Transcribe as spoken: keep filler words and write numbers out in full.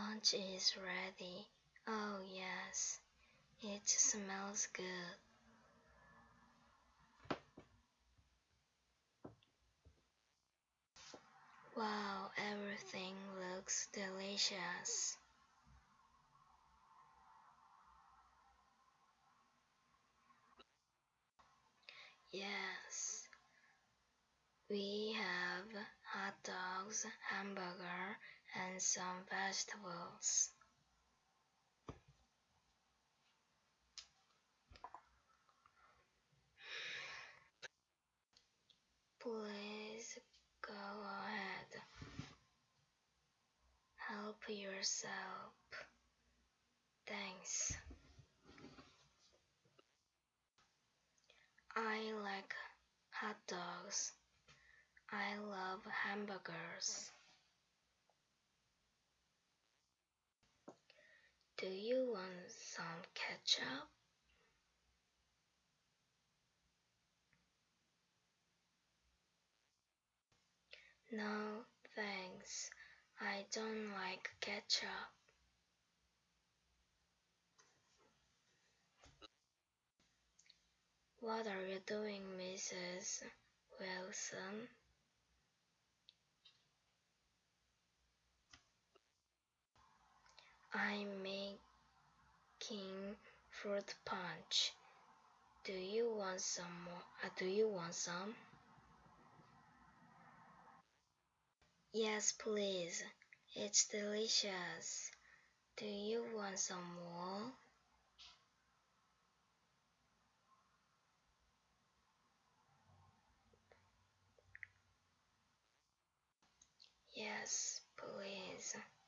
Lunch is ready. Oh yes, it smells good. Wow, everything looks delicious. Yes, we have hot dogs, hamburger, and some vegetables. Please go ahead. Help yourself. Thanks. I like hot dogs. I love hamburgers. Do you want some ketchup? No, thanks. I don't like ketchup. What are you doing, Missus Wilson? I'm making fruit punch. Do you want some more? Uh, do you want some? Yes, please. It's delicious. Do you want some more? Yes, please.